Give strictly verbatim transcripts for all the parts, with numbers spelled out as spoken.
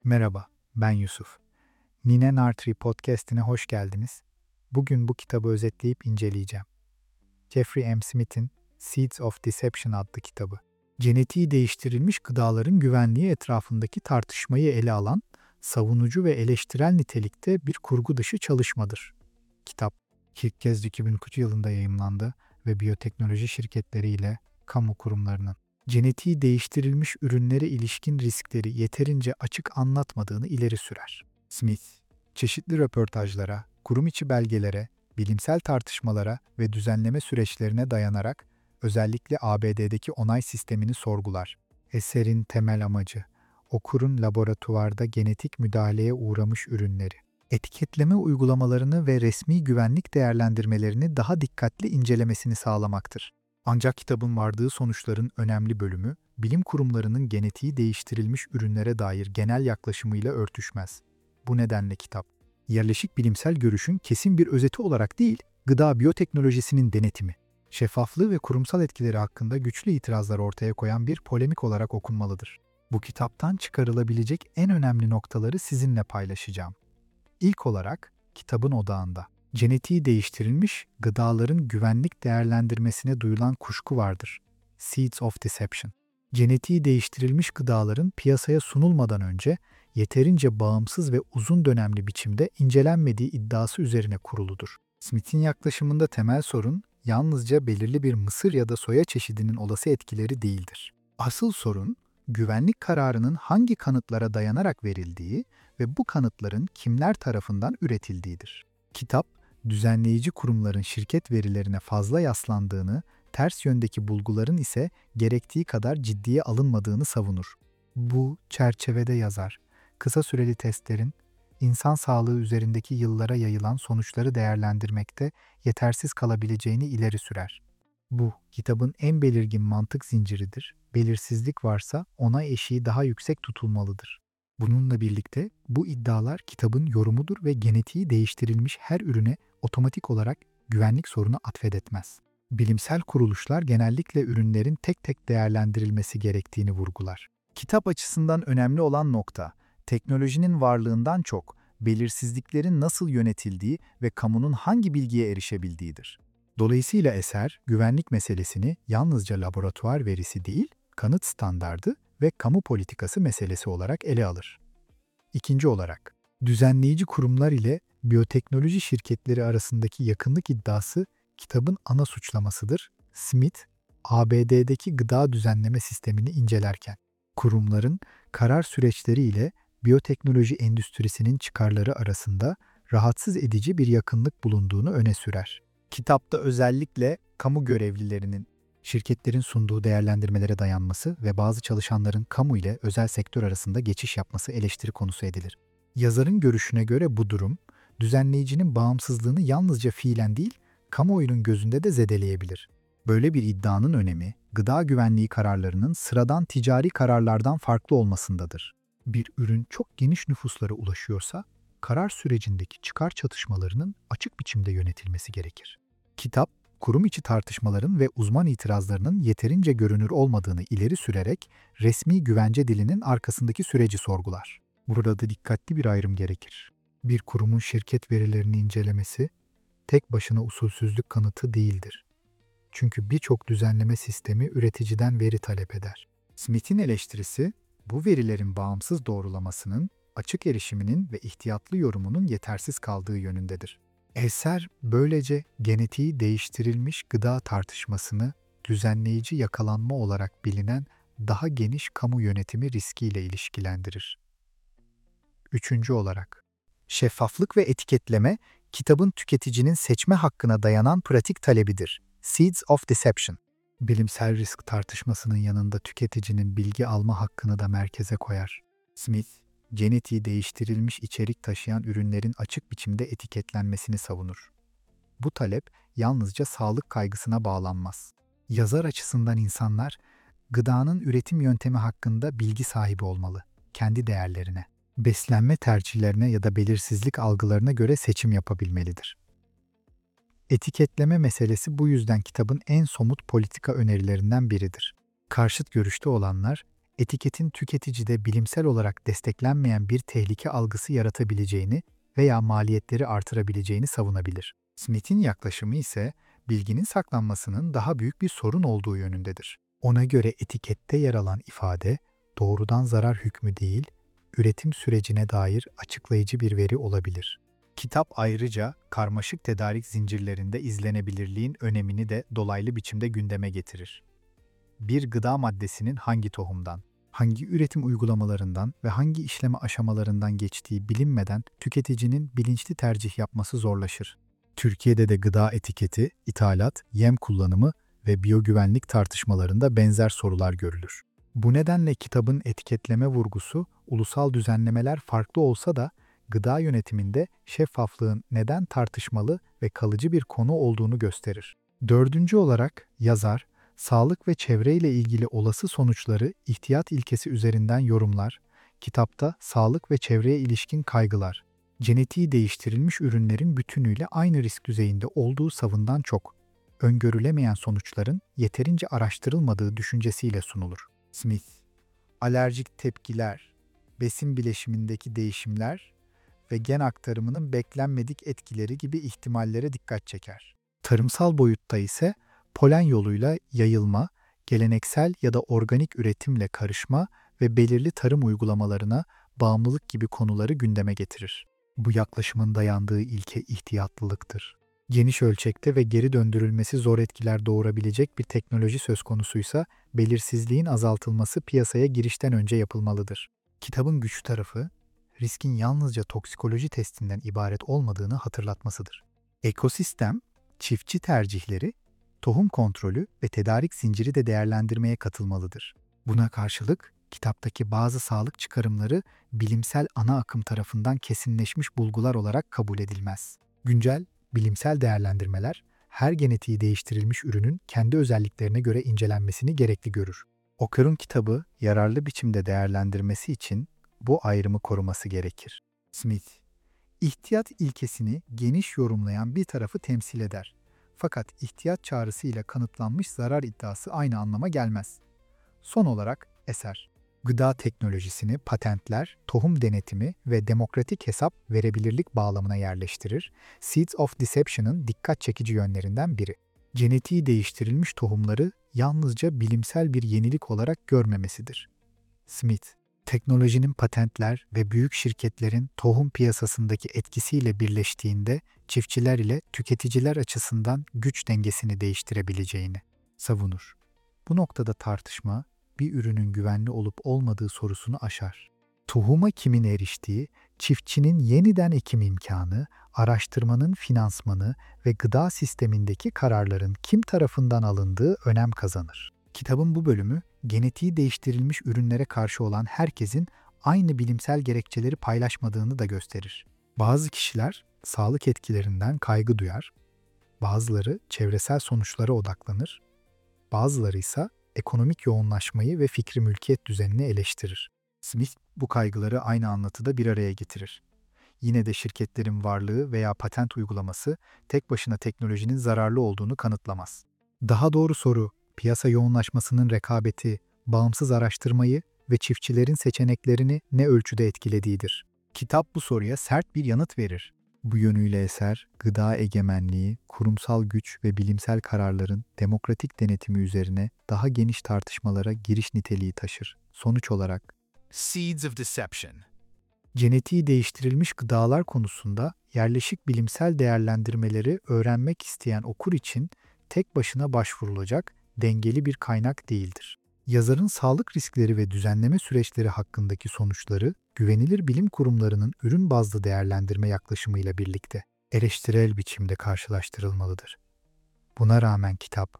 Merhaba, ben Yusuf. Nine Nartri Podcast'ine hoş geldiniz. Bugün bu kitabı özetleyip inceleyeceğim. Jeffrey M. Smith'in Seeds of Deception adlı kitabı. Genetiği değiştirilmiş gıdaların güvenliği etrafındaki tartışmayı ele alan, savunucu ve eleştirel nitelikte bir kurgu dışı çalışmadır. Kitap, ilk kez iki bin üç yılında yayımlandı ve biyoteknoloji şirketleriyle kamu kurumlarının genetiği değiştirilmiş ürünlere ilişkin riskleri yeterince açık anlatmadığını ileri sürer. Smith, çeşitli röportajlara, kurum içi belgelere, bilimsel tartışmalara ve düzenleme süreçlerine dayanarak özellikle A B D'deki onay sistemini sorgular. Eserin temel amacı, okurun laboratuvarda genetik müdahaleye uğramış ürünleri, etiketleme uygulamalarını ve resmi güvenlik değerlendirmelerini daha dikkatli incelemesini sağlamaktır. Ancak kitabın vardığı sonuçların önemli bölümü, bilim kurumlarının genetiği değiştirilmiş ürünlere dair genel yaklaşımıyla örtüşmez. Bu nedenle kitap, yerleşik bilimsel görüşün kesin bir özeti olarak değil, gıda biyoteknolojisinin denetimi, şeffaflığı ve kurumsal etkileri hakkında güçlü itirazlar ortaya koyan bir polemik olarak okunmalıdır. Bu kitaptan çıkarılabilecek en önemli noktaları sizinle paylaşacağım. İlk olarak, kitabın odağında, genetiği değiştirilmiş gıdaların güvenlik değerlendirmesine duyulan kuşku vardır. Seeds of Deception. Genetiği değiştirilmiş gıdaların piyasaya sunulmadan önce yeterince bağımsız ve uzun dönemli biçimde incelenmediği iddiası üzerine kuruludur. Smith'in yaklaşımında temel sorun, yalnızca belirli bir mısır ya da soya çeşidinin olası etkileri değildir. Asıl sorun, güvenlik kararının hangi kanıtlara dayanarak verildiği ve bu kanıtların kimler tarafından üretildiğidir. Kitap, düzenleyici kurumların şirket verilerine fazla yaslandığını, ters yöndeki bulguların ise gerektiği kadar ciddiye alınmadığını savunur. Bu çerçevede yazar, kısa süreli testlerin, insan sağlığı üzerindeki yıllara yayılan sonuçları değerlendirmekte yetersiz kalabileceğini ileri sürer. Bu, kitabın en belirgin mantık zinciridir. Belirsizlik varsa ona eşiği daha yüksek tutulmalıdır. Bununla birlikte bu iddialar kitabın yorumudur ve genetiği değiştirilmiş her ürüne otomatik olarak güvenlik sorunu atfedetmez. Bilimsel kuruluşlar genellikle ürünlerin tek tek değerlendirilmesi gerektiğini vurgular. Kitap açısından önemli olan nokta, teknolojinin varlığından çok belirsizliklerin nasıl yönetildiği ve kamunun hangi bilgiye erişebildiğidir. Dolayısıyla eser, güvenlik meselesini yalnızca laboratuvar verisi değil, kanıt standardı ve kamu politikası meselesi olarak ele alır. İkinci olarak, düzenleyici kurumlar ile biyoteknoloji şirketleri arasındaki yakınlık iddiası kitabın ana suçlamasıdır. Smith, A B D'deki gıda düzenleme sistemini incelerken, kurumların karar süreçleri ile biyoteknoloji endüstrisinin çıkarları arasında rahatsız edici bir yakınlık bulunduğunu öne sürer. Kitapta özellikle kamu görevlilerinin şirketlerin sunduğu değerlendirmelere dayanması ve bazı çalışanların kamu ile özel sektör arasında geçiş yapması eleştiri konusu edilir. Yazarın görüşüne göre bu durum, düzenleyicinin bağımsızlığını yalnızca fiilen değil, kamuoyunun gözünde de zedeleyebilir. Böyle bir iddianın önemi, gıda güvenliği kararlarının sıradan ticari kararlardan farklı olmasındadır. Bir ürün çok geniş nüfuslara ulaşıyorsa, karar sürecindeki çıkar çatışmalarının açık biçimde yönetilmesi gerekir. Kitap, kurum içi tartışmaların ve uzman itirazlarının yeterince görünür olmadığını ileri sürerek resmi güvence dilinin arkasındaki süreci sorgular. Burada da dikkatli bir ayrım gerekir. Bir kurumun şirket verilerini incelemesi, tek başına usulsüzlük kanıtı değildir. Çünkü birçok düzenleme sistemi üreticiden veri talep eder. Smith'in eleştirisi, bu verilerin bağımsız doğrulamasının, açık erişiminin ve ihtiyatlı yorumunun yetersiz kaldığı yönündedir. Eser böylece genetiği değiştirilmiş gıda tartışmasını düzenleyici yakalanma olarak bilinen daha geniş kamu yönetimi riskiyle ilişkilendirir. Üçüncü olarak, şeffaflık ve etiketleme, kitabın tüketicinin seçme hakkına dayanan pratik talebidir. Seeds of Deception. Bilimsel risk tartışmasının yanında tüketicinin bilgi alma hakkını da merkeze koyar. Smith, genetiği değiştirilmiş içerik taşıyan ürünlerin açık biçimde etiketlenmesini savunur. Bu talep yalnızca sağlık kaygısına bağlanmaz. Yazar açısından insanlar, gıdanın üretim yöntemi hakkında bilgi sahibi olmalı, kendi değerlerine, beslenme tercihlerine ya da belirsizlik algılarına göre seçim yapabilmelidir. Etiketleme meselesi bu yüzden kitabın en somut politika önerilerinden biridir. Karşıt görüşte olanlar, etiketin tüketicide bilimsel olarak desteklenmeyen bir tehlike algısı yaratabileceğini veya maliyetleri artırabileceğini savunabilir. Smith'in yaklaşımı ise bilginin saklanmasının daha büyük bir sorun olduğu yönündedir. Ona göre etikette yer alan ifade doğrudan zarar hükmü değil, üretim sürecine dair açıklayıcı bir veri olabilir. Kitap ayrıca karmaşık tedarik zincirlerinde izlenebilirliğin önemini de dolaylı biçimde gündeme getirir. Bir gıda maddesinin hangi tohumdan, hangi üretim uygulamalarından ve hangi işleme aşamalarından geçtiği bilinmeden tüketicinin bilinçli tercih yapması zorlaşır. Türkiye'de de gıda etiketi, ithalat, yem kullanımı ve biyogüvenlik tartışmalarında benzer sorular görülür. Bu nedenle kitabın etiketleme vurgusu, ulusal düzenlemeler farklı olsa da gıda yönetiminde şeffaflığın neden tartışmalı ve kalıcı bir konu olduğunu gösterir. Dördüncü olarak yazar, sağlık ve çevreyle ilgili olası sonuçları ihtiyat ilkesi üzerinden yorumlar, kitapta sağlık ve çevreye ilişkin kaygılar, genetiği değiştirilmiş ürünlerin bütünüyle aynı risk düzeyinde olduğu savından çok, öngörülemeyen sonuçların yeterince araştırılmadığı düşüncesiyle sunulur. Smith, alerjik tepkiler, besin bileşimindeki değişimler ve gen aktarımının beklenmedik etkileri gibi ihtimallere dikkat çeker. Tarımsal boyutta ise polen yoluyla yayılma, geleneksel ya da organik üretimle karışma ve belirli tarım uygulamalarına bağımlılık gibi konuları gündeme getirir. Bu yaklaşımın dayandığı ilke ihtiyatlılıktır. Geniş ölçekte ve geri döndürülmesi zor etkiler doğurabilecek bir teknoloji söz konusuysa, belirsizliğin azaltılması piyasaya girişten önce yapılmalıdır. Kitabın güçlü tarafı, riskin yalnızca toksikoloji testinden ibaret olmadığını hatırlatmasıdır. Ekosistem, çiftçi tercihleri, tohum kontrolü ve tedarik zinciri de değerlendirmeye katılmalıdır. Buna karşılık, kitaptaki bazı sağlık çıkarımları bilimsel ana akım tarafından kesinleşmiş bulgular olarak kabul edilmez. Güncel, bilimsel değerlendirmeler, her genetiği değiştirilmiş ürünün kendi özelliklerine göre incelenmesini gerekli görür. Okurun kitabı yararlı biçimde değerlendirmesi için bu ayrımı koruması gerekir. Smith, ihtiyat ilkesini geniş yorumlayan bir tarafı temsil eder. Fakat ihtiyat çağrısıyla kanıtlanmış zarar iddiası aynı anlama gelmez. Son olarak eser, gıda teknolojisini patentler, tohum denetimi ve demokratik hesap verebilirlik bağlamına yerleştirir, Seeds of Deception'ın dikkat çekici yönlerinden biri. Genetiği değiştirilmiş tohumları yalnızca bilimsel bir yenilik olarak görmemesidir. Smith, teknolojinin patentler ve büyük şirketlerin tohum piyasasındaki etkisiyle birleştiğinde çiftçiler ile tüketiciler açısından güç dengesini değiştirebileceğini savunur. Bu noktada tartışma, bir ürünün güvenli olup olmadığı sorusunu aşar. Tohuma kimin eriştiği, çiftçinin yeniden ekim imkanı, araştırmanın finansmanı ve gıda sistemindeki kararların kim tarafından alındığı önem kazanır. Kitabın bu bölümü, genetiği değiştirilmiş ürünlere karşı olan herkesin aynı bilimsel gerekçeleri paylaşmadığını da gösterir. Bazı kişiler sağlık etkilerinden kaygı duyar, bazıları çevresel sonuçlara odaklanır, bazıları ise ekonomik yoğunlaşmayı ve fikri mülkiyet düzenini eleştirir. Smith bu kaygıları aynı anlatıda bir araya getirir. Yine de şirketlerin varlığı veya patent uygulaması tek başına teknolojinin zararlı olduğunu kanıtlamaz. Daha doğru soru, piyasa yoğunlaşmasının rekabeti, bağımsız araştırmayı ve çiftçilerin seçeneklerini ne ölçüde etkilediğidir. Kitap bu soruya sert bir yanıt verir. Bu yönüyle eser, gıda egemenliği, kurumsal güç ve bilimsel kararların demokratik denetimi üzerine daha geniş tartışmalara giriş niteliği taşır. Sonuç olarak, Seeds of Deception. genetiği değiştirilmiş gıdalar konusunda yerleşik bilimsel değerlendirmeleri öğrenmek isteyen okur için tek başına başvurulacak dengeli bir kaynak değildir. Yazarın sağlık riskleri ve düzenleme süreçleri hakkındaki sonuçları, güvenilir bilim kurumlarının ürün bazlı değerlendirme yaklaşımıyla birlikte eleştirel biçimde karşılaştırılmalıdır. Buna rağmen kitap,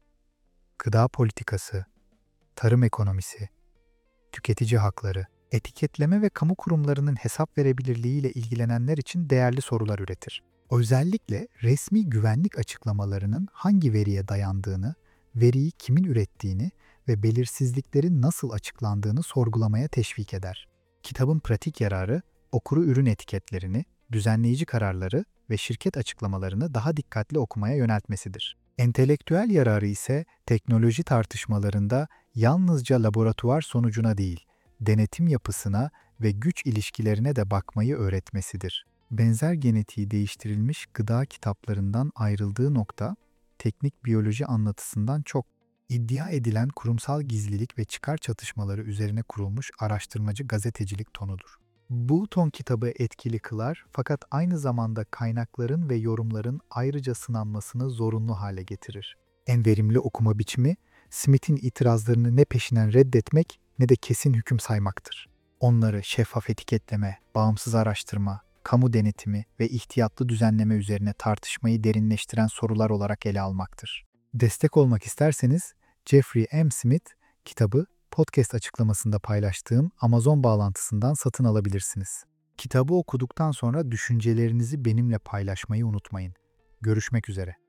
gıda politikası, tarım ekonomisi, tüketici hakları, etiketleme ve kamu kurumlarının hesap verebilirliğiyle ilgilenenler için değerli sorular üretir. Özellikle resmi güvenlik açıklamalarının hangi veriye dayandığını, veriyi kimin ürettiğini ve belirsizliklerin nasıl açıklandığını sorgulamaya teşvik eder. Kitabın pratik yararı, okuru ürün etiketlerini, düzenleyici kararları ve şirket açıklamalarını daha dikkatli okumaya yöneltmesidir. Entelektüel yararı ise teknoloji tartışmalarında yalnızca laboratuvar sonucuna değil, denetim yapısına ve güç ilişkilerine de bakmayı öğretmesidir. Benzer genetiği değiştirilmiş gıda kitaplarından ayrıldığı nokta, teknik biyoloji anlatısından çok iddia edilen kurumsal gizlilik ve çıkar çatışmaları üzerine kurulmuş araştırmacı gazetecilik tonudur. Bu ton kitabı etkili kılar fakat aynı zamanda kaynakların ve yorumların ayrıca sınanmasını zorunlu hale getirir. En verimli okuma biçimi, Smith'in itirazlarını ne peşinen reddetmek ne de kesin hüküm saymaktır. Onları şeffaf etiketleme, bağımsız araştırma, kamu denetimi ve ihtiyatlı düzenleme üzerine tartışmayı derinleştiren sorular olarak ele almaktır. Destek olmak isterseniz Jeffrey M. Smith kitabı podcast açıklamasında paylaştığım Amazon bağlantısından satın alabilirsiniz. Kitabı okuduktan sonra düşüncelerinizi benimle paylaşmayı unutmayın. Görüşmek üzere.